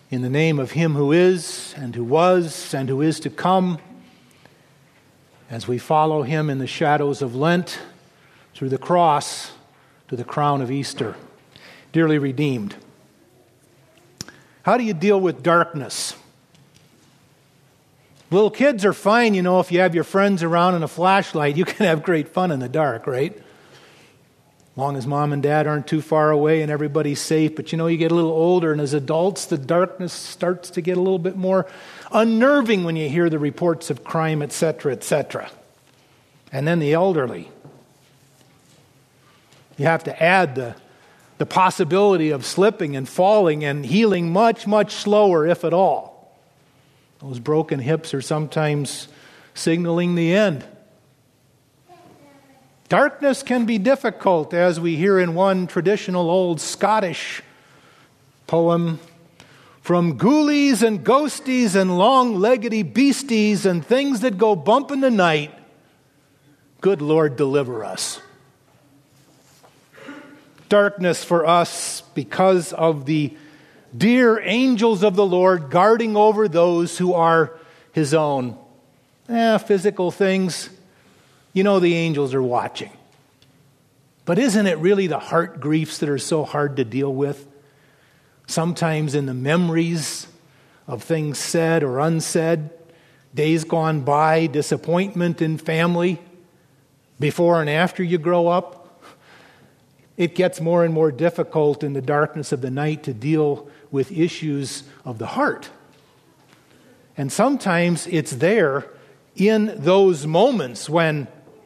In the name of Him who is, and who was, and who is to come, as we follow Him in the shadows of Lent, through the cross to the crown of Easter. Dearly redeemed, how do you deal with darkness? Little kids are fine, if you have your friends around and a flashlight, you can have great fun in the dark, right? As long as mom and dad aren't too far away and everybody's safe. But you get a little older, and as adults, the darkness starts to get a little bit more unnerving when you hear the reports of crime, etc., etc. And then the elderly. You have to add the possibility of slipping and falling and healing much, much slower, if at all. Those broken hips are sometimes signaling the end. Darkness can be difficult, as we hear in one traditional old Scottish poem. From ghoulies and ghosties and long-leggedy beasties and things that go bump in the night, good Lord, deliver us. Darkness for us because of the dear angels of the Lord guarding over those who are His own. Physical things, the angels are watching. But isn't it really the heart griefs that are so hard to deal with? Sometimes in the memories of things said or unsaid, days gone by, disappointment in family, before and after you grow up. It gets more and more difficult in the darkness of the night to deal with issues of the heart. And sometimes it's there in those moments when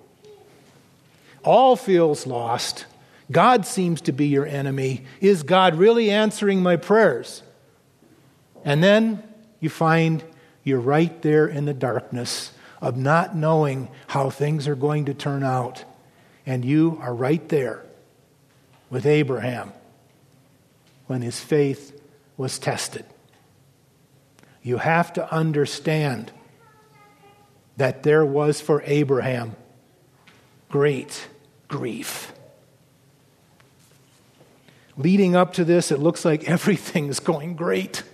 all feels lost. God seems to be your enemy. Is God really answering my prayers? And then you find you're right there in the darkness of not knowing how things are going to turn out. And you are right there with Abraham when his faith was tested. You have to understand that there was for Abraham great grief. Leading up to this, it looks like everything's going great.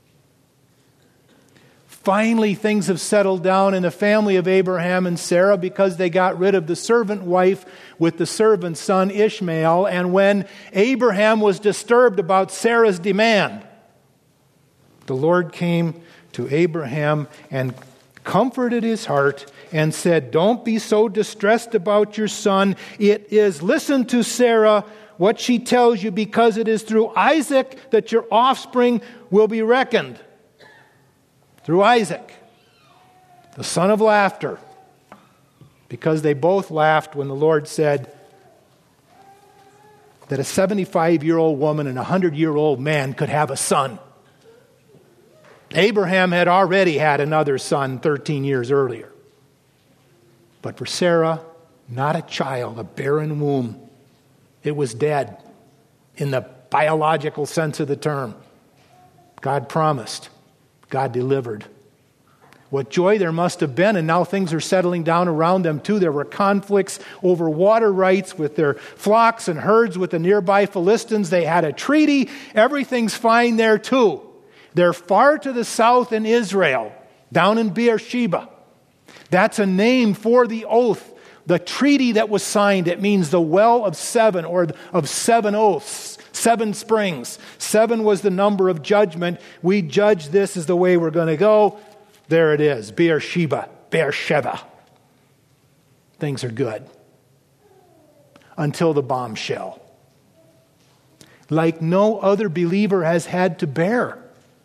Finally, things have settled down in the family of Abraham and Sarah because they got rid of the servant wife with the servant son Ishmael. And when Abraham was disturbed about Sarah's demand, the Lord came to Abraham and comforted his heart and said, "Don't be so distressed about your son. Listen to Sarah, what she tells you, because it is through Isaac that your offspring will be reckoned." Through Isaac, the son of laughter, because they both laughed when the Lord said that a 75-year-old woman and a 100-year-old man could have a son. Abraham had already had another son 13 years earlier. But for Sarah, not a child, a barren womb. It was dead in the biological sense of the term. God promised. God delivered. What joy there must have been, and now things are settling down around them too. There were conflicts over water rights with their flocks and herds with the nearby Philistines. They had a treaty. Everything's fine there too. They're far to the south in Israel, down in Beersheba. That's a name for the oath, the treaty that was signed. It means the well of seven, or of seven oaths, 7 springs. 7 was the number of judgment. We judge this is the way we're going to go. There it is, Beersheba. Things are good. Until the bombshell. Like no other believer has had to bear.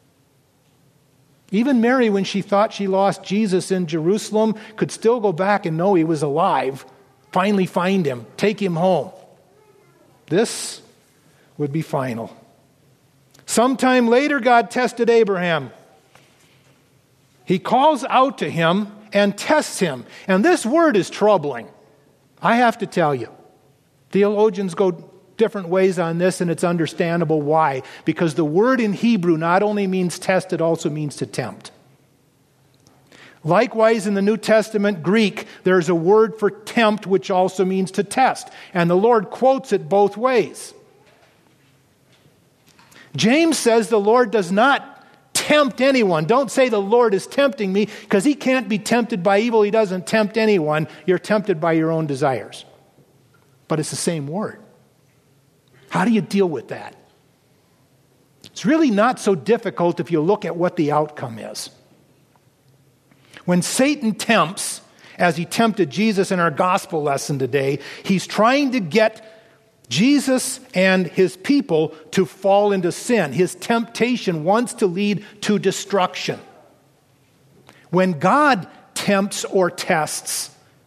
Even Mary, when she thought she lost Jesus in Jerusalem, could still go back and know He was alive, finally find Him, take Him home. This would be final. Sometime later, God tested Abraham. He calls out to him and tests him. And this word is troubling. I have to tell you. Theologians go different ways on this, and it's understandable why. Because the word in Hebrew not only means test, it also means to tempt. Likewise, in the New Testament Greek, there's a word for tempt, which also means to test. And the Lord quotes it both ways. James says the Lord does not tempt anyone. Don't say the Lord is tempting me, because he can't be tempted by evil. He doesn't tempt anyone. You're tempted by your own desires. But it's the same word. How do you deal with that? It's really not so difficult if you look at what the outcome is. When Satan tempts, as he tempted Jesus in our gospel lesson today, he's trying to get Jesus and his people to fall into sin. His temptation wants to lead to destruction. When God tempts or tests,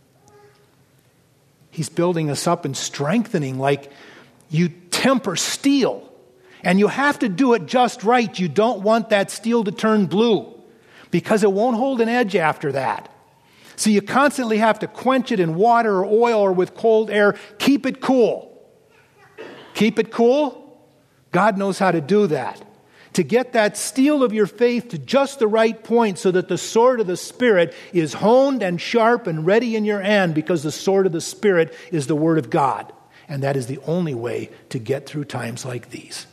he's building us up and strengthening, like you temper steel. And you have to do it just right. You don't want that steel to turn blue, because it won't hold an edge after that. So you constantly have to quench it in water or oil or with cold air. Keep it cool. Keep it cool? God knows how to do that. To get that steel of your faith to just the right point so that the sword of the Spirit is honed and sharp and ready in your hand, because the sword of the Spirit is the Word of God. And that is the only way to get through times like these.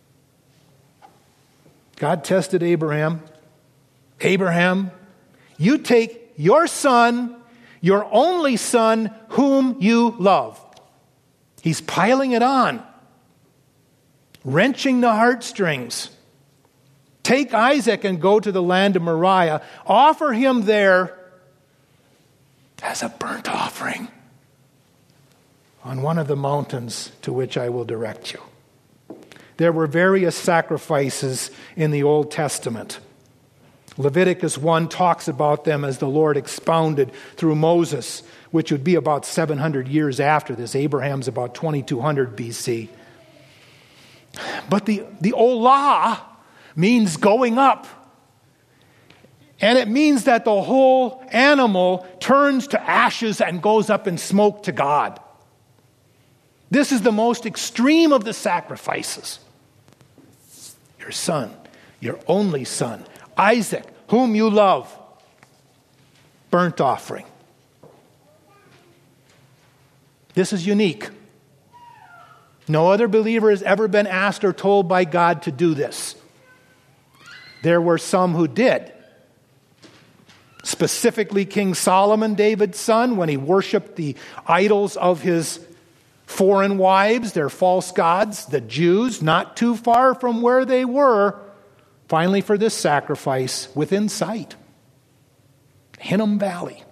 God tested Abraham. Abraham, you take your son, your only son, whom you love. He's piling it on, wrenching the heartstrings. Take Isaac and go to the land of Moriah. Offer him there as a burnt offering on one of the mountains to which I will direct you. There were various sacrifices in the Old Testament. Leviticus 1 talks about them as the Lord expounded through Moses, which would be about 700 years after this. Abraham's about 2200 BC. But the Olah means going up. And it means that the whole animal turns to ashes and goes up in smoke to God. This is the most extreme of the sacrifices. Your son, your only son, Isaac, whom you love, burnt offering. This is unique. No other believer has ever been asked or told by God to do this. There were some who did. Specifically, King Solomon, David's son, when he worshiped the idols of his foreign wives, their false gods, the Jews, not too far from where they were, finally for this sacrifice within sight. Hinnom Valley.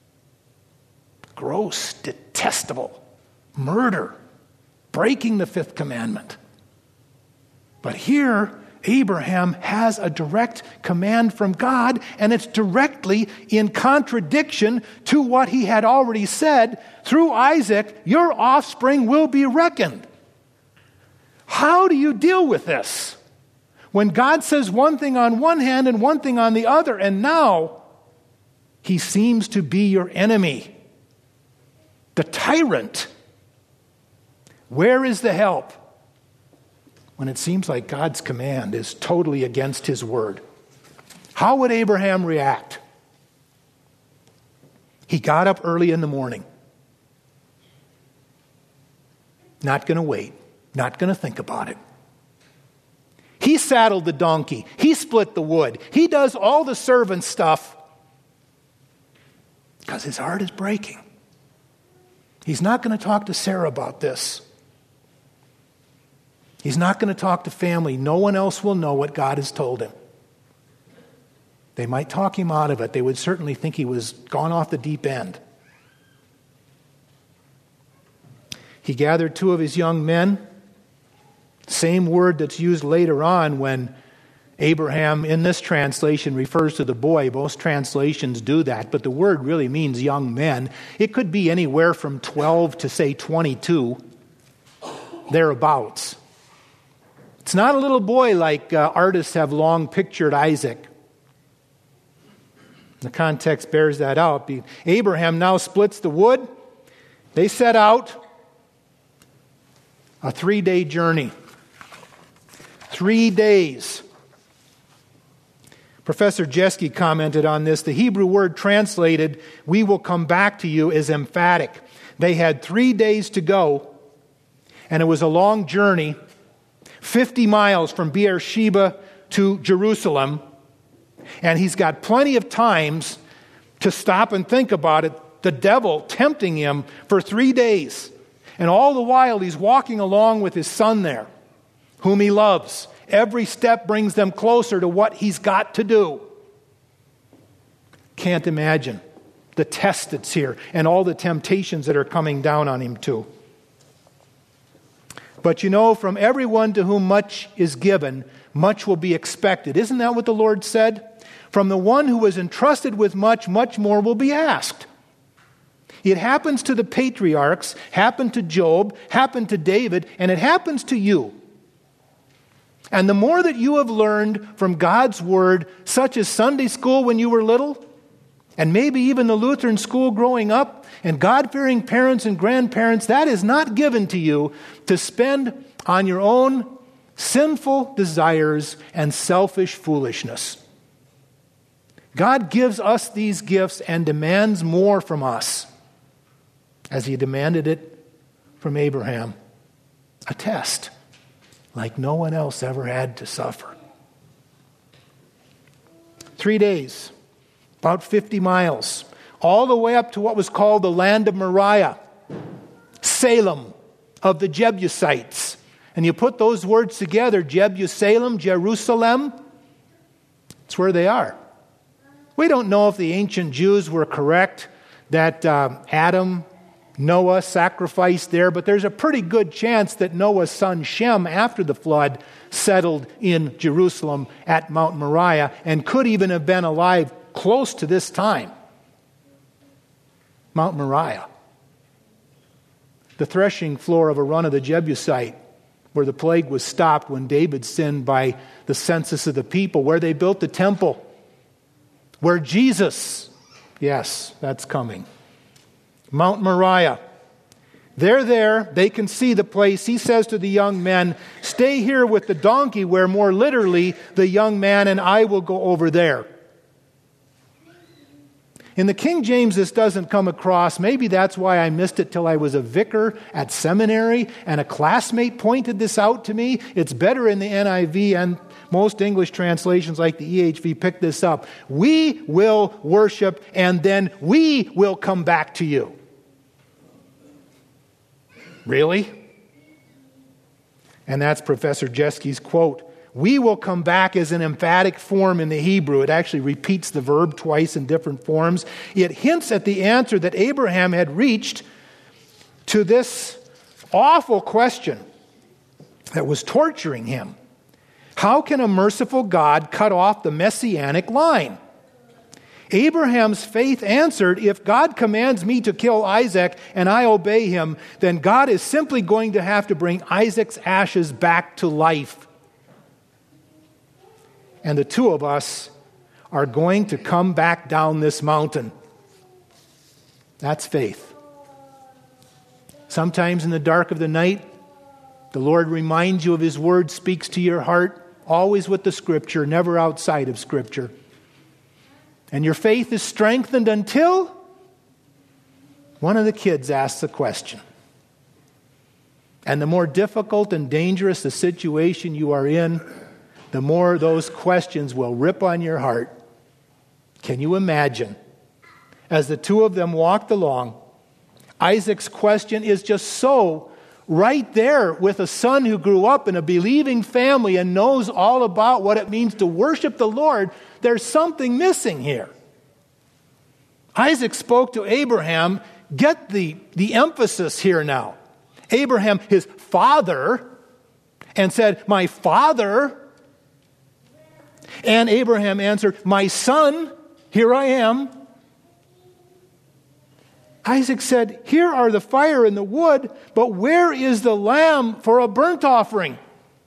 Gross, detestable, murder, breaking the fifth commandment. But here, Abraham has a direct command from God, and it's directly in contradiction to what he had already said. Through Isaac, your offspring will be reckoned. How do you deal with this? When God says one thing on one hand and one thing on the other, and now he seems to be your enemy, the tyrant. Where is the help? When it seems like God's command is totally against his word. How would Abraham react? He got up early in the morning. Not going to wait. Not going to think about it. He saddled the donkey. He split the wood. He does all the servant stuff because his heart is breaking. He's not going to talk to Sarah about this. He's not going to talk to family. No one else will know what God has told him. They might talk him out of it. They would certainly think he was gone off the deep end. He gathered 2 of his young men. Same word that's used later on when Abraham in this translation refers to the boy. Most translations do that, but the word really means young men. It could be anywhere from 12 to, say, 22, thereabouts. It's not a little boy like artists have long pictured Isaac. The context bears that out. Abraham now splits the wood. They set out a 3-day journey. 3 days. Professor Jeske commented on this. The Hebrew word translated, "we will come back to you," is emphatic. They had 3 days to go, and it was a long journey, 50 miles from Beersheba to Jerusalem, and he's got plenty of times to stop and think about it. The devil tempting him for 3 days. And all the while he's walking along with his son there, whom he loves. Every step brings them closer to what he's got to do. Can't imagine the test that's here and all the temptations that are coming down on him too. But you know, from everyone to whom much is given, much will be expected. Isn't that what the Lord said? From the one who was entrusted with much, much more will be asked. It happens to the patriarchs, happened to Job, happened to David, and it happens to you. And the more that you have learned from God's Word, such as Sunday school when you were little, and maybe even the Lutheran school growing up, and God-fearing parents and grandparents, that is not given to you to spend on your own sinful desires and selfish foolishness. God gives us these gifts and demands more from us, as he demanded it from Abraham. A test like no one else ever had to suffer. 3 days, about 50 miles, all the way up to what was called the land of Moriah, Salem of the Jebusites. And you put those words together, Jebusalem, Jerusalem, it's where they are. We don't know if the ancient Jews were correct that Adam, Noah sacrificed there, but there's a pretty good chance that Noah's son Shem, after the flood, settled in Jerusalem at Mount Moriah and could even have been alive close to this time. Mount Moriah, the threshing floor of Araunah the Jebusite, where the plague was stopped when David sinned by the census of the people, where they built the temple, where Jesus, yes, that's coming. Mount Moriah. They're there. They can see the place. He says to the young men, stay here with the donkey, where more literally the young man and I will go over there. In the King James, this doesn't come across. Maybe that's why I missed it till I was a vicar at seminary and a classmate pointed this out to me. It's better in the NIV, and most English translations like the EHV pick this up. We will worship and then we will come back to you. Really? And that's Professor Jeski's quote. We will come back as an emphatic form in the Hebrew. It actually repeats the verb twice in different forms. It hints at the answer that Abraham had reached to this awful question that was torturing him. How can a merciful God cut off the messianic line? Abraham's faith answered, if God commands me to kill Isaac and I obey him, then God is simply going to have to bring Isaac's ashes back to life. And the two of us are going to come back down this mountain. That's faith. Sometimes in the dark of the night, the Lord reminds you of his word, speaks to your heart, always with the Scripture, never outside of Scripture. And your faith is strengthened until one of the kids asks a question. And the more difficult and dangerous the situation you are in, the more those questions will rip on your heart. Can you imagine? As the two of them walked along, Isaac's question is just so right there with a son who grew up in a believing family and knows all about what it means to worship the Lord. There's something missing here. Isaac spoke to Abraham. Get the emphasis here now. Abraham, his father, and said, my father. And Abraham answered, my son, here I am. Isaac said, here are the fire and the wood, but where is the lamb for a burnt offering?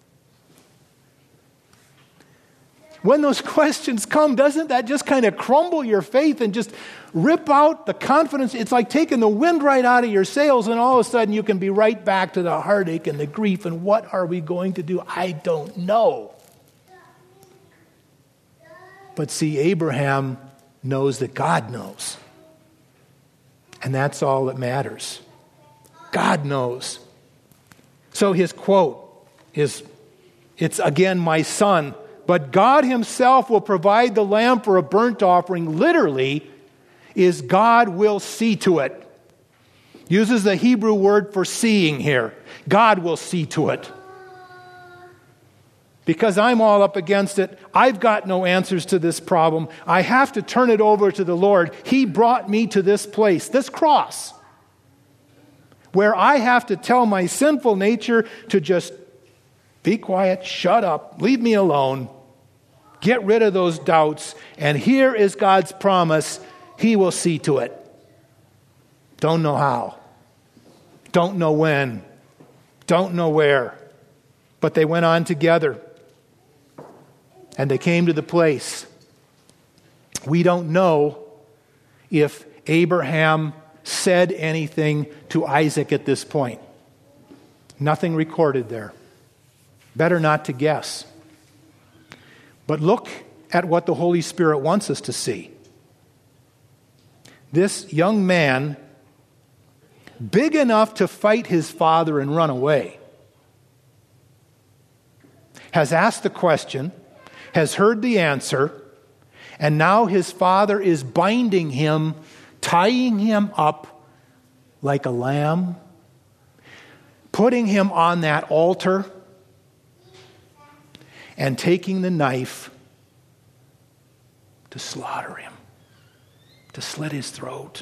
When those questions come, doesn't that just kind of crumble your faith and just rip out the confidence? It's like taking the wind right out of your sails, and all of a sudden you can be right back to the heartache and the grief. And what are we going to do? I don't know. But see, Abraham knows that God knows. And that's all that matters. God knows. So his quote is, it's again, my son, but God himself will provide the lamb for a burnt offering, literally, is God will see to it. Uses the Hebrew word for seeing here. God will see to it. Because I'm all up against it, I've got no answers to this problem. I have to turn it over to the Lord. He brought me to this place, this cross, where I have to tell my sinful nature to just be quiet, shut up, leave me alone, get rid of those doubts, and here is God's promise. He will see to it. Don't know how. Don't know when. Don't know where. But they went on together. And they came to the place. We don't know if Abraham said anything to Isaac at this point. Nothing recorded there. Better not to guess. But look at what the Holy Spirit wants us to see. This young man, big enough to fight his father and run away, has asked the question, has heard the answer, and now his father is binding him, tying him up like a lamb, putting him on that altar, and taking the knife to slaughter him, to slit his throat.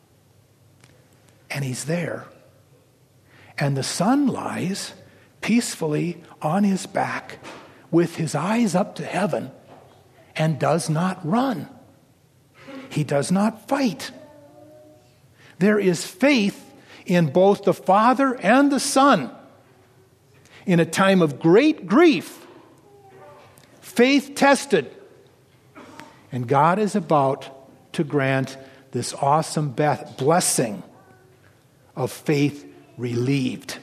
And he's there. And the son lies peacefully on his back with his eyes up to heaven and does not run. He does not fight. There is faith in both the Father and the Son. In a time of great grief, faith tested. And God is about to grant this awesome blessing of faith relieved.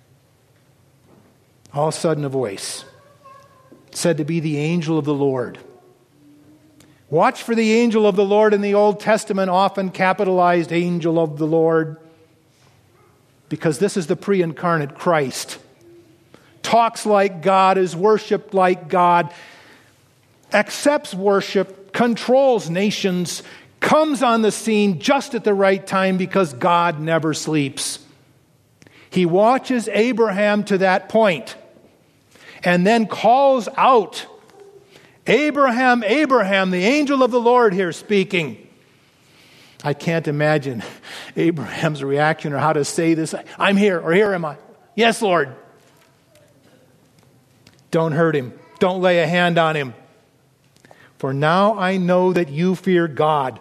All of a sudden a voice, said to be the angel of the Lord. Watch for the angel of the Lord in the Old Testament, often capitalized angel of the Lord, because this is the pre-incarnate Christ. Talks like God, is worshipped like God, accepts worship, controls nations, comes on the scene just at the right time because God never sleeps. He watches Abraham to that point and then calls out, Abraham, Abraham, the angel of the Lord here speaking. I can't imagine Abraham's reaction or how to say this. I'm here, or here am I. Yes, Lord. Don't hurt him. Don't lay a hand on him. For now I know that you fear God,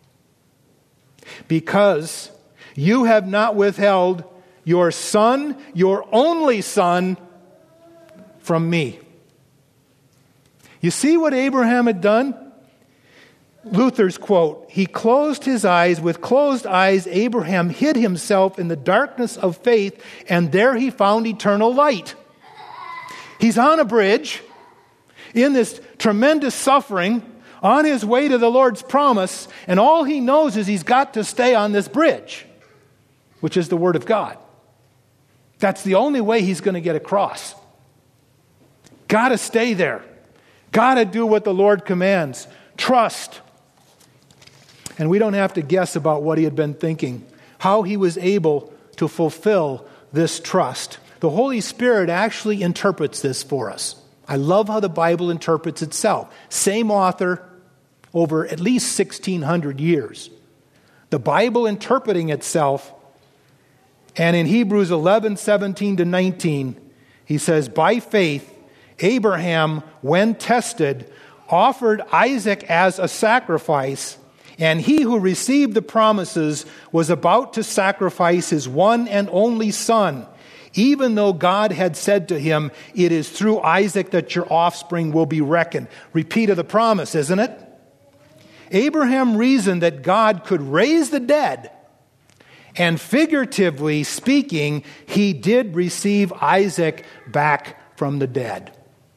because you have not withheld your son, your only son, from me. You see what Abraham had done? Luther's quote, he closed his eyes. With closed eyes, Abraham hid himself in the darkness of faith, and there he found eternal light. He's on a bridge in this tremendous suffering on his way to the Lord's promise, and all he knows is he's got to stay on this bridge, which is the Word of God. That's the only way he's going to get across. Got to stay there. Got to do what the Lord commands. Trust. And we don't have to guess about what he had been thinking, how he was able to fulfill this trust. The Holy Spirit actually interprets this for us. I love how the Bible interprets itself. Same author over at least 1,600 years. The Bible interpreting itself, and in Hebrews 11:17-19, he says, by faith, Abraham, when tested, offered Isaac as a sacrifice, and he who received the promises was about to sacrifice his one and only son, even though God had said to him, it is through Isaac that your offspring will be reckoned. Repeat of the promise, isn't it? Abraham reasoned that God could raise the dead, and figuratively speaking, he did receive Isaac back from the dead.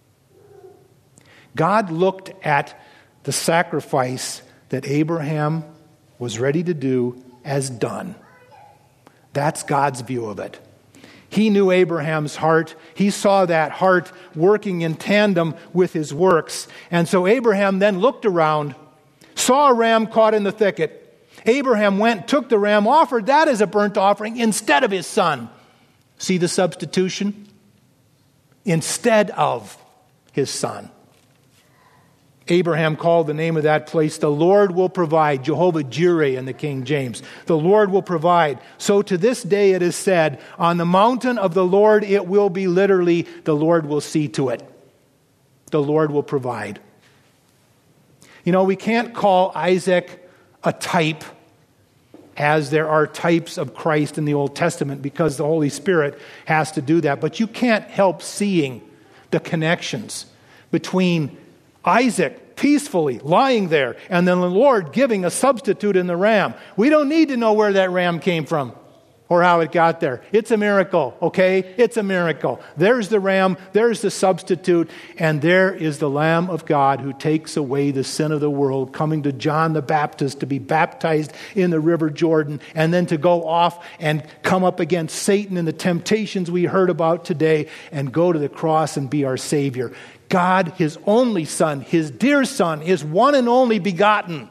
God looked at the sacrifice that Abraham was ready to do as done. That's God's view of it. He knew Abraham's heart. He saw that heart working in tandem with his works. And so Abraham then looked around, saw a ram caught in the thicket. Abraham went, took the ram, offered that as a burnt offering instead of his son. See the substitution? Instead of his son. Abraham called the name of that place, the Lord will provide, Jehovah Jireh in the King James. The Lord will provide. So to this day it is said, on the mountain of the Lord it will be, literally, the Lord will see to it. The Lord will provide. You know, we can't call Isaac a type, as there are types of Christ in the Old Testament, because the Holy Spirit has to do that. But you can't help seeing the connections between Isaac peacefully lying there and then the Lord giving a substitute in the ram. We don't need to know where that ram came from or how it got there. It's a miracle, okay? It's a miracle. There's the ram, there's the substitute, and there is the Lamb of God who takes away the sin of the world, coming to John the Baptist to be baptized in the River Jordan, and then to go off and come up against Satan and the temptations we heard about today, and go to the cross and be our Savior. God, his only Son, his dear Son, his one and only begotten,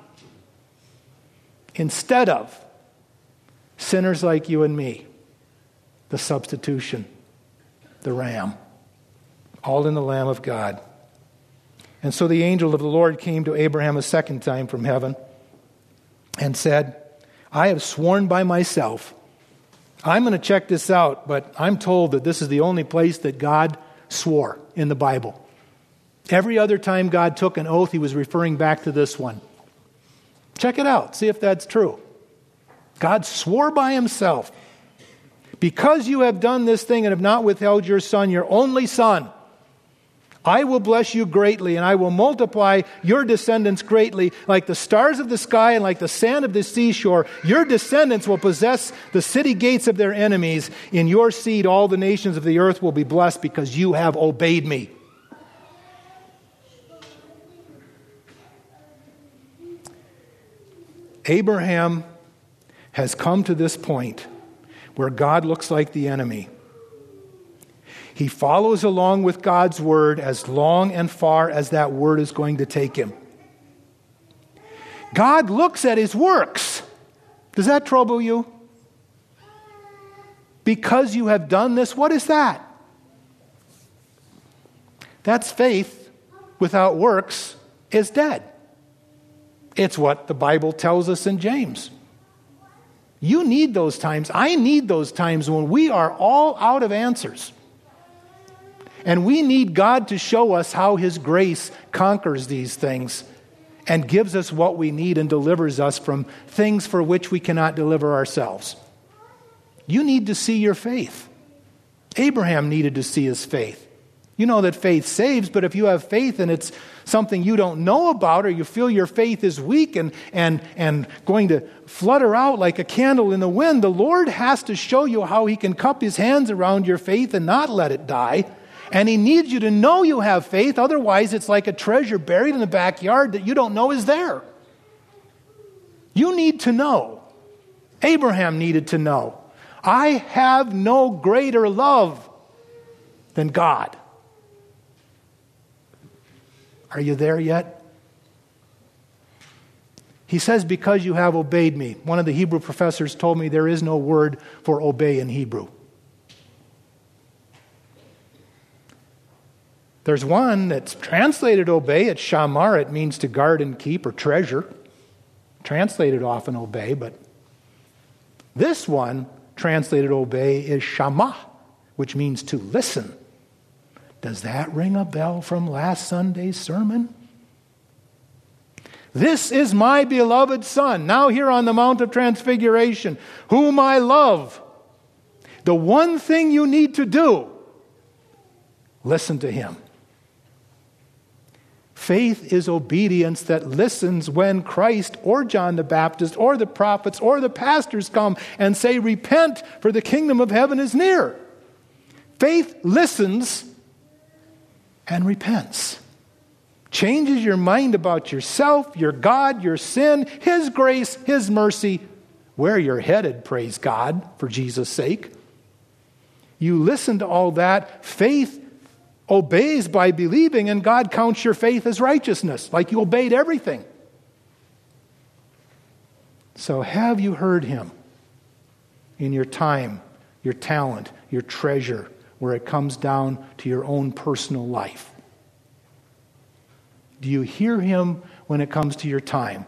instead of sinners like you and me, the substitution, the ram, all in the Lamb of God. And so the angel of the Lord came to Abraham a second time from heaven and said, I have sworn by myself. I'm going to check this out, but I'm told that this is the only place that God swore in the Bible. Every other time God took an oath, he was referring back to this one. Check it out. See if that's true. God swore by himself, because you have done this thing and have not withheld your son, your only son, I will bless you greatly, and I will multiply your descendants greatly, like the stars of the sky and like the sand of the seashore. Your descendants will possess the city gates of their enemies. In your seed, all the nations of the earth will be blessed, because you have obeyed me. Abraham has come to this point where God looks like the enemy. He follows along with God's word as long and far as that word is going to take him. God looks at his works. Does that trouble you? Because you have done this, what is that? That's faith without works is dead. It's what the Bible tells us in James. You need those times. I need those times when we are all out of answers. And we need God to show us how his grace conquers these things and gives us what we need and delivers us from things for which we cannot deliver ourselves. You need to see your faith. Abraham needed to see his faith. You know that faith saves, but if you have faith and it's something you don't know about, or you feel your faith is weak and going to flutter out like a candle in the wind, the Lord has to show you how he can cup his hands around your faith and not let it die. And he needs you to know you have faith. Otherwise, it's like a treasure buried in the backyard that you don't know is there. You need to know. Abraham needed to know. I have no greater love than God. Are you there yet? He says, because you have obeyed me. One of the Hebrew professors told me there is no word for obey in Hebrew. There's one that's translated obey. It's shamar. It means to guard and keep or treasure. Translated often obey, but this one, translated obey, is shama, which means to listen. Does that ring a bell from last Sunday's sermon? This is my beloved Son, now here on the Mount of Transfiguration, whom I love. The one thing you need to do, listen to him. Faith is obedience that listens when Christ or John the Baptist or the prophets or the pastors come and say, repent, for the kingdom of heaven is near. Faith listens and repents. Changes your mind about yourself, your God, your sin, his grace, his mercy, where you're headed, praise God, for Jesus' sake. You listen to all that. Faith obeys by believing, and God counts your faith as righteousness, like you obeyed everything. So have you heard him in your time, your talent, your treasure, where it comes down to your own personal life? Do you hear him when it comes to your time?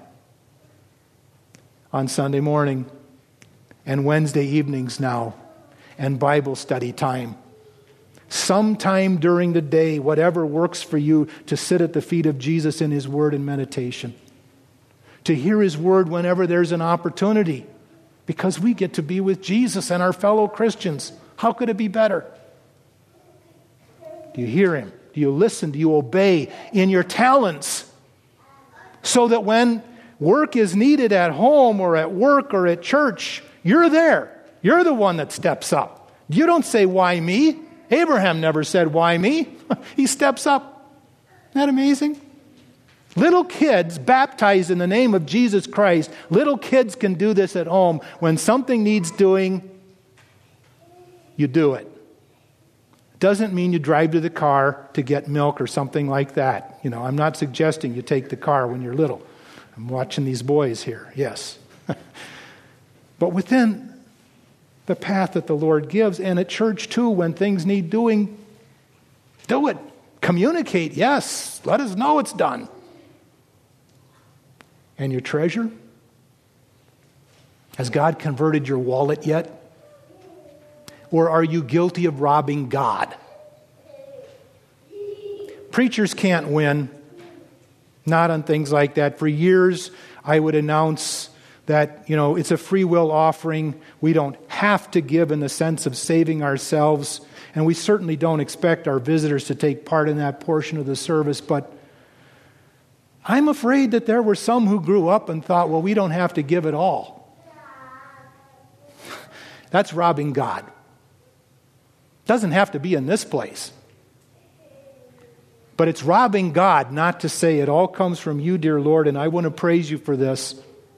On Sunday morning and Wednesday evenings now, and Bible study time. Sometime during the day, whatever works for you, to sit at the feet of Jesus in his word and meditation. To hear his word whenever there's an opportunity. Because we get to be with Jesus and our fellow Christians. How could it be better? Do you hear him? Do you listen? Do you obey in your talents? So that when work is needed at home or at work or at church, you're there. You're the one that steps up. You don't say, why me? Abraham never said, why me? He steps up. Isn't that amazing? Little kids baptized in the name of Jesus Christ, little kids can do this at home. When something needs doing, you do it. Doesn't mean you drive to the car to get milk or something like that. I'm not suggesting you take the car when you're little. I'm watching these boys here, yes. But within the path that the Lord gives, and at church too, when things need doing, do it. Communicate, yes. Let us know it's done. And your treasure? Has God converted your wallet yet? Or are you guilty of robbing God? Preachers can't win. Not on things like that. For years, I would announce that, it's a free will offering. We don't have to give in the sense of saving ourselves. And we certainly don't expect our visitors to take part in that portion of the service. But I'm afraid that there were some who grew up and thought, well, we don't have to give at all. That's robbing God. Doesn't have to be in this place. But it's robbing God not to say it all comes from you, dear Lord, and I want to praise you for this.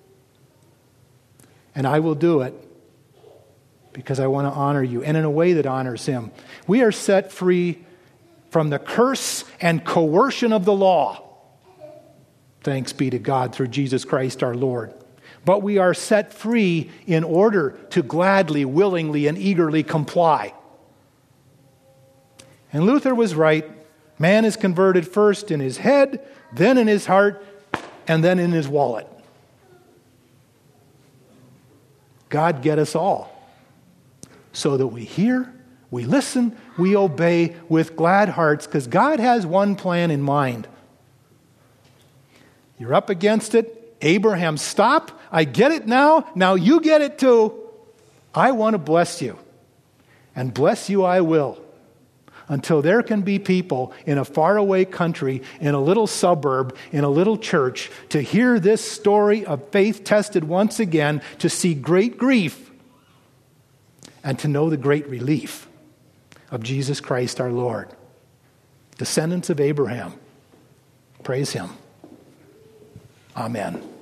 And I will do it because I want to honor you, and in a way that honors him. We are set free from the curse and coercion of the law. Thanks be to God through Jesus Christ our Lord. But we are set free in order to gladly, willingly, and eagerly comply. And Luther was right. Man is converted first in his head, then in his heart, and then in his wallet. God get us all. So that we hear, we listen, we obey with glad hearts, because God has one plan in mind. You're up against it. Abraham, stop. I get it now. Now you get it too. I want to bless you. And bless you I will. Until there can be people in a faraway country, in a little suburb, in a little church, to hear this story of faith tested once again, to see great grief, and to know the great relief of Jesus Christ our Lord. Descendants of Abraham. Praise him. Amen.